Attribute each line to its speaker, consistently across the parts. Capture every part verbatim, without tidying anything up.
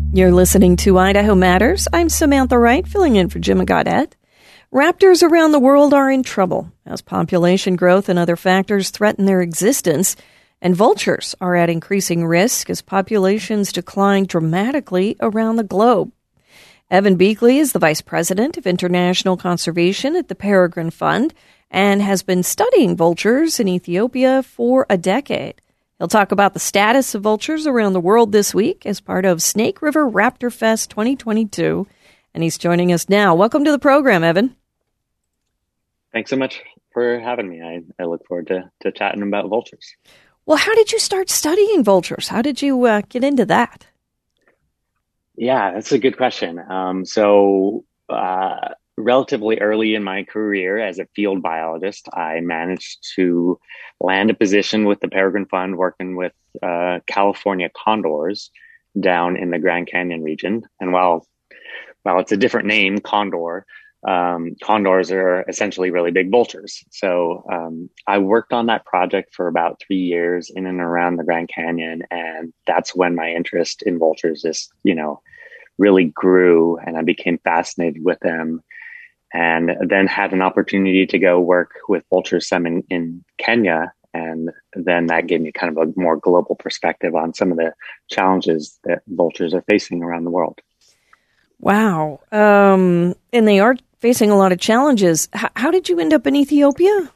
Speaker 1: You're listening to Idaho Matters. I'm Samantha Wright, filling in for Jim Gaudette. Raptors around the world are in trouble as population growth and other factors threaten their existence, and vultures are at increasing risk as populations decline dramatically around the globe. Evan Beakley is the Vice President of International Conservation at the Peregrine Fund and has been studying vultures in Ethiopia for a decade. He'll talk about the status of vultures around the world this week as part of Snake River Raptor Fest twenty twenty-two, and he's joining us now. Welcome to the program, Evan.
Speaker 2: Thanks so much for having me. I, I look forward to, to chatting about vultures.
Speaker 1: Well, how did you start studying vultures? How did you uh, get into that?
Speaker 2: Yeah, that's a good question. Um, so uh, relatively early in my career as a field biologist, I managed to land a position with the Peregrine Fund working with uh, California condors down in the Grand Canyon region. And while, while it's a different name, condor, um, condors are essentially really big vultures. So um, I worked on that project for about three years in and around the Grand Canyon. And that's when my interest in vultures is, you know, really grew, and I became fascinated with them. And then had an opportunity to go work with vultures some in, in Kenya. And then that gave me kind of a more global perspective on some of the challenges that vultures are facing around the world.
Speaker 1: Wow. Um, and they are facing a lot of challenges. H- how did you end up in Ethiopia?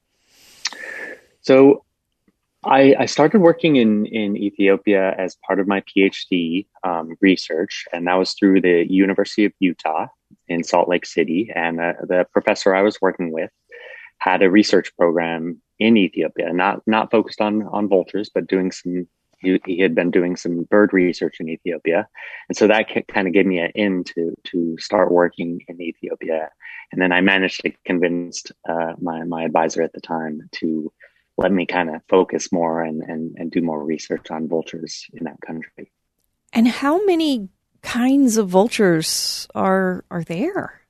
Speaker 2: So I, I started working in, in Ethiopia as part of my PhD um, research, and that was through the University of Utah in Salt Lake City. And uh, the professor I was working with had a research program in Ethiopia, not not focused on on vultures, but doing some. He, he had been doing some bird research in Ethiopia, and so that kind of gave me an in to to start working in Ethiopia. And then I managed to convince uh, my my advisor at the time to let me kind of focus more and, and and do more research on vultures in that country.
Speaker 1: And how many kinds of vultures are are there?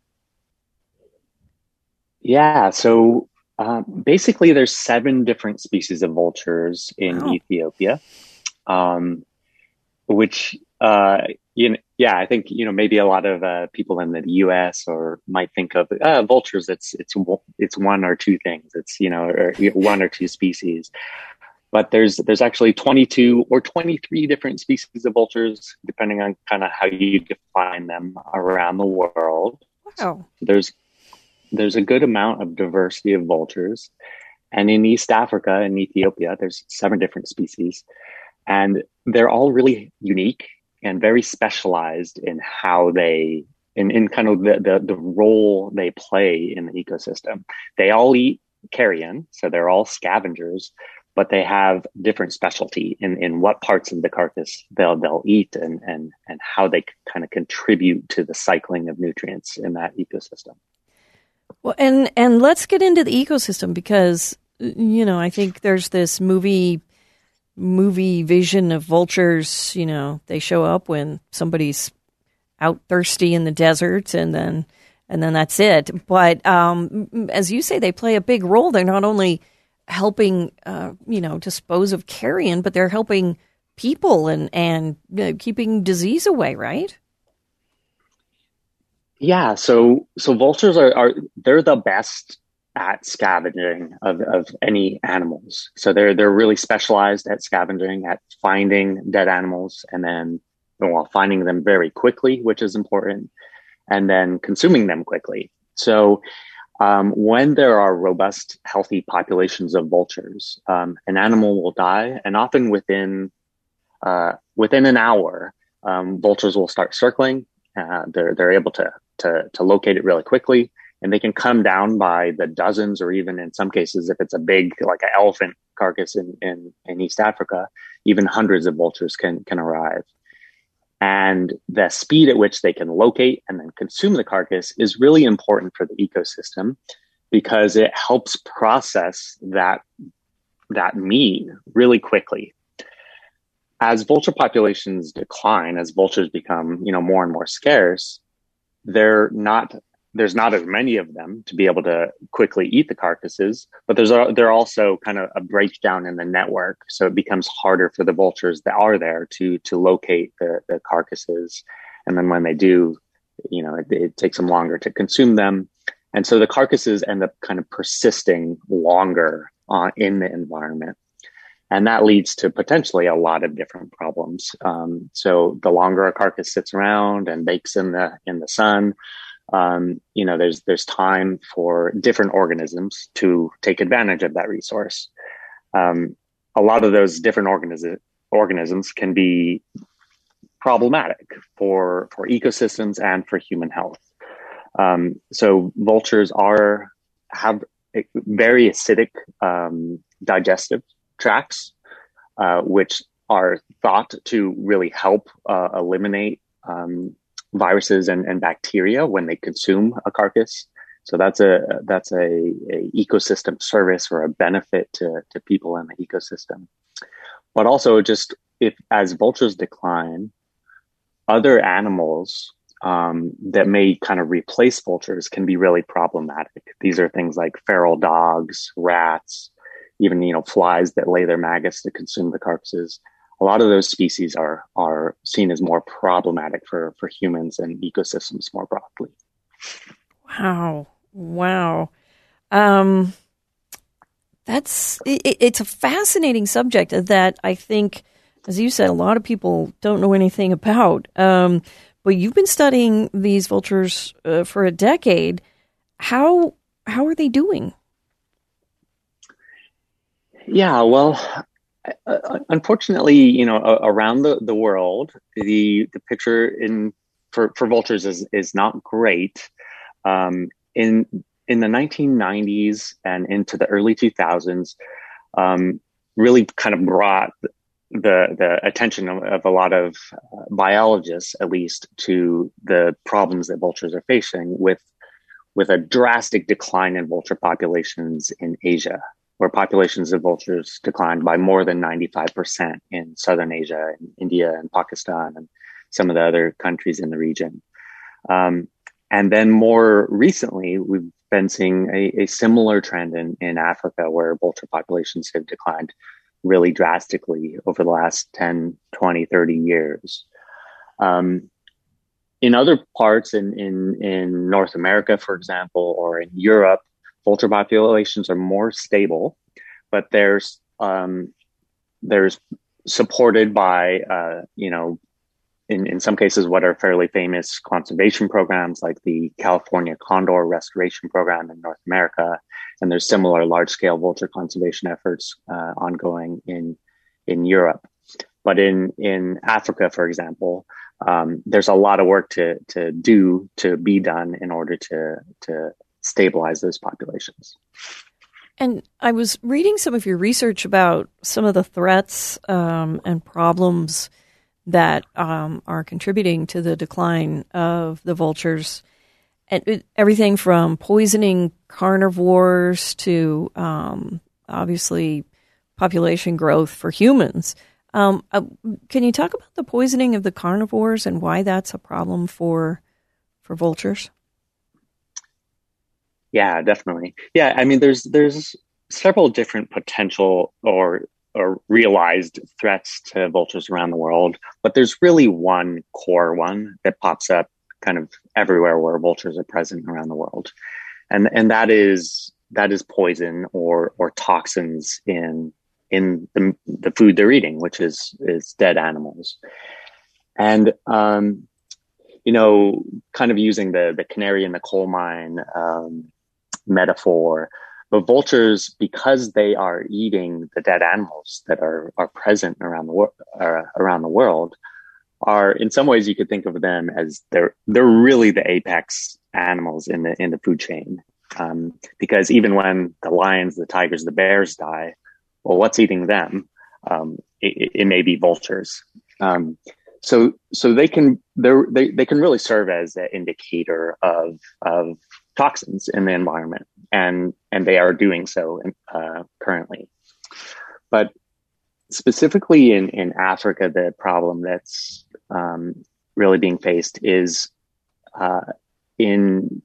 Speaker 2: Yeah, so uh, basically there's seven different species of vultures in
Speaker 1: Wow.
Speaker 2: Ethiopia, um, which, uh, you know, yeah, I think, you know, maybe a lot of uh, people in the U S or might think of uh, vultures. It's it's it's one or two things. It's, you know, or one or two species. But there's there's actually twenty-two or twenty-three different species of vultures, depending on kind of how you define them around the world.
Speaker 1: Wow.
Speaker 2: There's there's a good amount of diversity of vultures. And in East Africa and Ethiopia, there's seven different species. And they're all really unique and very specialized in how they, in, in kind of the, the, the role they play in the ecosystem. They all eat carrion, so they're all scavengers, but they have different specialty in, in what parts of the carcass they'll they'll eat and, and, and how they kind of contribute to the cycling of nutrients in that ecosystem.
Speaker 1: Well, and and let's get into the ecosystem because, you know, I think there's this movie movie vision of vultures. You know, they show up when somebody's out thirsty in the desert, and then and then that's it. But um, as you say, they play a big role. They're not only helping, uh, you know, dispose of carrion, but they're helping people and and uh, keeping disease away, right?
Speaker 2: Yeah, so so vultures are, are they're the best at scavenging of, of any animals. So they're they're really specialized at scavenging, at finding dead animals, and then well finding them very quickly, which is important, and then consuming them quickly. So um, when there are robust, healthy populations of vultures, um, an animal will die, and often within uh, within an hour, um, vultures will start circling. Uh, they're they're able to to to locate it really quickly, and they can come down by the dozens, or even in some cases, if it's a big like an elephant carcass in in, in East Africa, even hundreds of vultures can can arrive. And the speed at which they can locate and then consume the carcass is really important for the ecosystem because it helps process that that meat really quickly. As vulture populations decline, as vultures become, you know, more and more scarce, they're not there's not as many of them to be able to quickly eat the carcasses, but there's a, they're also kind of a breakdown in the network. So it becomes harder for the vultures that are there to, to locate the, the carcasses. And then when they do, you know, it, it takes them longer to consume them. And so the carcasses end up kind of persisting longer uh, in the environment. And that leads to potentially a lot of different problems. Um, so the longer a carcass sits around and bakes in the in the sun, um, you know, there's there's time for different organisms to take advantage of that resource. Um, a lot of those different organisms organisms can be problematic for for ecosystems and for human health. Um, so vultures are have very acidic um, digestive tracts, uh, which are thought to really help uh, eliminate um, viruses and, and bacteria when they consume a carcass. So that's a that's a, a ecosystem service or a benefit to, to people in the ecosystem. But also, just if as vultures decline, other animals um, that may kind of replace vultures can be really problematic. These are things like feral dogs, rats, even, you know, flies that lay their maggots to consume the carcasses. A lot of those species are are seen as more problematic for, for humans and ecosystems more broadly.
Speaker 1: Wow. Wow. Um, that's, it, it's a fascinating subject that I think, as you said, a lot of people don't know anything about. Um, but you've been studying these vultures uh, for a decade. How how are they doing?
Speaker 2: Yeah, well, uh, unfortunately, you know, uh, around the, the world, the the picture in for, for vultures is is not great. Um, in in the nineteen nineties and into the early two thousands, um, really kind of brought the the attention of, of a lot of uh, biologists, at least, to the problems that vultures are facing with with a drastic decline in vulture populations in Asia, where populations of vultures declined by more than ninety-five percent in Southern Asia, in India and Pakistan, and some of the other countries in the region. Um, and then more recently, we've been seeing a, a similar trend in, in Africa, where vulture populations have declined really drastically over the last ten, twenty, thirty years. Um, in other parts in, in, in North America, for example, or in Europe, vulture populations are more stable, but there's um, there's supported by, uh, you know, in, in some cases, what are fairly famous conservation programs like the California Condor Restoration Program in North America. And there's similar large-scale vulture conservation efforts uh, ongoing in in Europe. But in, in Africa, for example, um, there's a lot of work to to do, to be done in order to to stabilize those populations.
Speaker 1: And I was reading some of your research about some of the threats um, and problems that um, are contributing to the decline of the vultures. And it, everything from poisoning carnivores to um, obviously population growth for humans. Um, uh, can you talk about the poisoning of the carnivores and why that's a problem for for vultures?
Speaker 2: Yeah, definitely. Yeah, I mean, there's there's several different potential or or realized threats to vultures around the world, but there's really one core one that pops up kind of everywhere where vultures are present around the world, and and that is that is poison or or toxins in in the, the food they're eating, which is is dead animals. And um, you know, kind of using the the canary in the coal mine um, metaphor, but vultures, because they are eating the dead animals that are are present around the world, uh, around the world, are in some ways you could think of them as they're they're really the apex animals in the in the food chain, um, because even when the lions, the tigers, the bears die, well, what's eating them? Um, it, it may be vultures. Um, so so they can they they can really serve as an indicator of of toxins in the environment, and and they are doing so uh, currently. But specifically in, in Africa, the problem that's um, really being faced is uh, in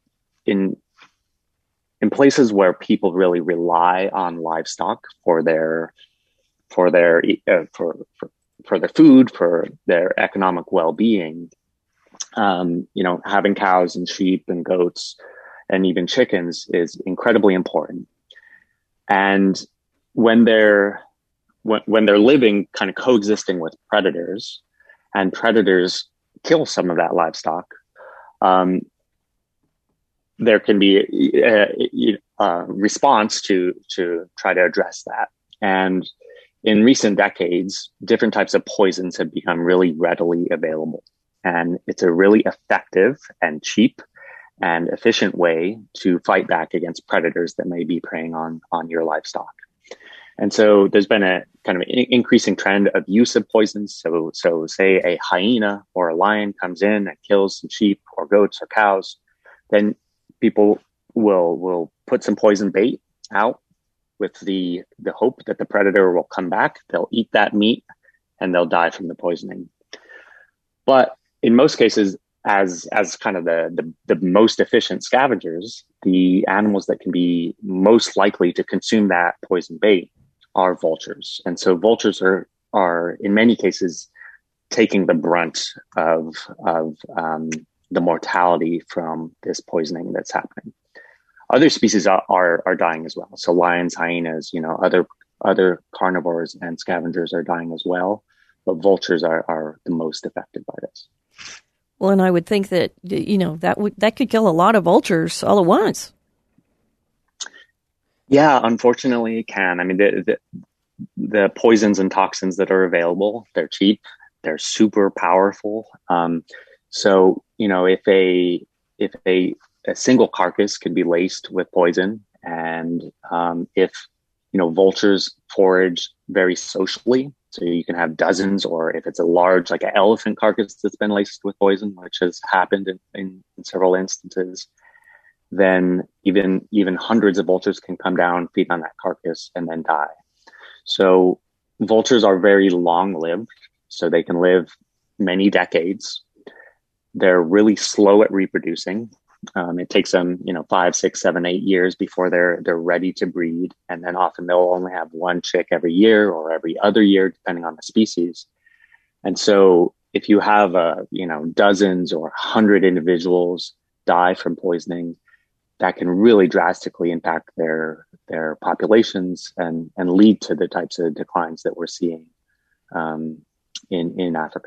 Speaker 2: in in places where people really rely on livestock for their for their uh, for, for for their food, for their economic well-being, um, you know, having cows and sheep and goats and even chickens is incredibly important. And when they're when, when they're living kind of coexisting with predators, and predators kill some of that livestock, um, there can be a, a response to to try to address that. And in recent decades, different types of poisons have become really readily available. And it's a really effective and cheap and efficient way to fight back against predators that may be preying on, on your livestock. And so there's been a kind of in- increasing trend of use of poisons. So, so say a hyena or a lion comes in and kills some sheep or goats or cows, then people will will put some poison bait out with the the hope that the predator will come back. They'll eat that meat and they'll die from the poisoning. But in most cases, as as kind of the, the the most efficient scavengers, the animals that can be most likely to consume that poison bait are vultures. And so vultures are are in many cases taking the brunt of of um, the mortality from this poisoning that's happening. Other species are, are are dying as well. So lions, hyenas, you know, other other carnivores and scavengers are dying as well. But vultures are are the most affected by this.
Speaker 1: Well, and I would think that, you know, that would that could kill a lot of vultures all at once.
Speaker 2: Yeah, unfortunately, it can. I mean, the, the the poisons and toxins that are available, they're cheap, they're super powerful. Um, so, you know, if a if a a single carcass could be laced with poison, and um, if you know vultures forage very socially, so you can have dozens, or if it's a large, like an elephant carcass that's been laced with poison, which has happened in, in, in several instances, then even even hundreds of vultures can come down, feed on that carcass, and then die. So vultures are very long-lived, so they can live many decades. They're really slow at reproducing. Um, it takes them, you know, five, six, seven, eight years before they're they're ready to breed, and then often they'll only have one chick every year or every other year, depending on the species. And so, if you have, uh, you know, dozens or hundred individuals die from poisoning, that can really drastically impact their their populations and and lead to the types of declines that we're seeing um, in in Africa.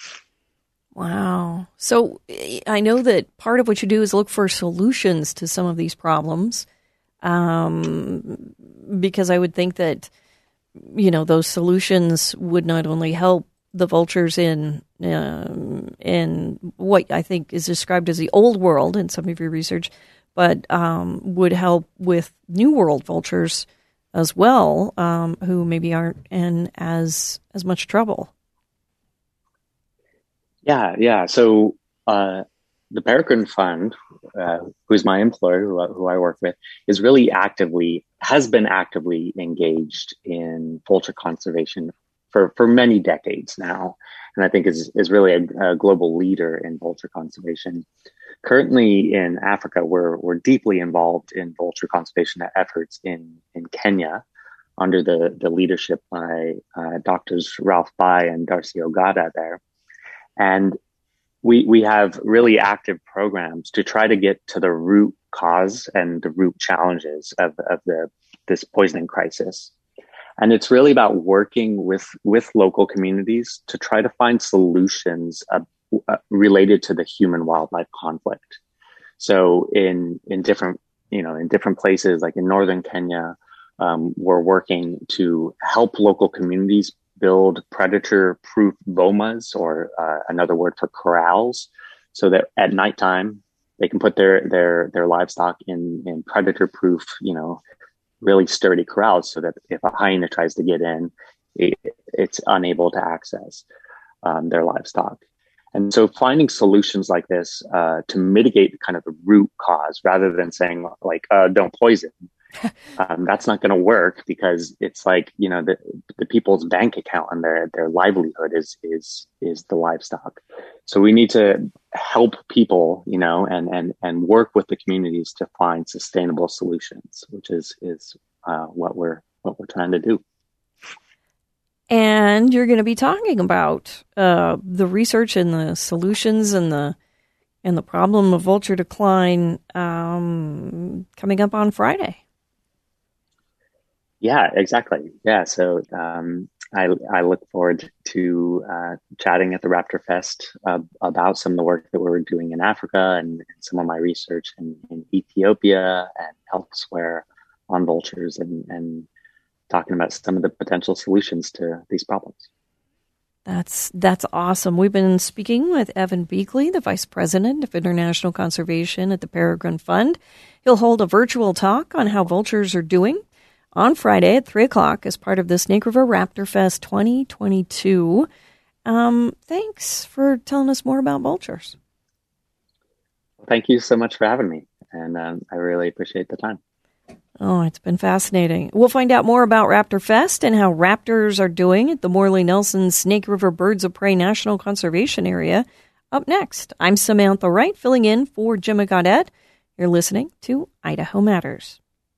Speaker 1: Wow. So I know that part of what you do is look for solutions to some of these problems, um, because I would think that, you know, those solutions would not only help the vultures in um, in what I think is described as the old world in some of your research, but um, would help with New World vultures as well, um, who maybe aren't in as as much trouble.
Speaker 2: Yeah, yeah. So uh, the Peregrine Fund, uh, who's my employer, who, who I work with, is really actively, has been actively engaged in vulture conservation for, for many decades now. And I think is, is really a, a global leader in vulture conservation. Currently in Africa, we're, we're deeply involved in vulture conservation efforts in, in Kenya under the, the leadership by uh, Doctors Ralph Bai and Darcy Ogada there. And we we have really active programs to try to get to the root cause and the root challenges of, of the this poisoning crisis. And it's really about working with, with local communities to try to find solutions uh, uh, related to the human-wildlife conflict. So in in different, you know, in different places, like in northern Kenya, um, we're working to help local communities build predator-proof bomas, or uh, another word for corrals, so that at nighttime they can put their their their livestock in in predator-proof, you know, really sturdy corrals, so that if a hyena tries to get in, it, it's unable to access um, their livestock. And so, finding solutions like this uh, to mitigate kind of the root cause, rather than saying like, uh, "Don't poison." um, that's not going to work, because it's like, you know, the, the people's bank account and their, their livelihood is, is, is the livestock. So we need to help people, you know, and and and work with the communities to find sustainable solutions, which is is uh, what we're what we're trying to do.
Speaker 1: And you're going to be talking about uh, the research and the solutions and the and the problem of vulture decline um, coming up on Friday.
Speaker 2: Yeah, exactly. Yeah, so um, I I look forward to uh, chatting at the Raptor Fest uh, about some of the work that we're doing in Africa and, and some of my research in, in Ethiopia and elsewhere on vultures, and, and talking about some of the potential solutions to these problems.
Speaker 1: That's that's awesome. We've been speaking with Evan Beakley, the Vice President of International Conservation at the Peregrine Fund. He'll hold a virtual talk on how vultures are doing on Friday at three o'clock as part of the Snake River Raptor Fest twenty twenty-two. Um, thanks for telling us more about vultures.
Speaker 2: Thank you so much for having me, and um, I really appreciate the time.
Speaker 1: Oh, it's been fascinating. We'll find out more about Raptor Fest and how raptors are doing at the Morley Nelson Snake River Birds of Prey National Conservation Area up next. I'm Samantha Wright, filling in for Jim Gaudet. You're listening to Idaho Matters.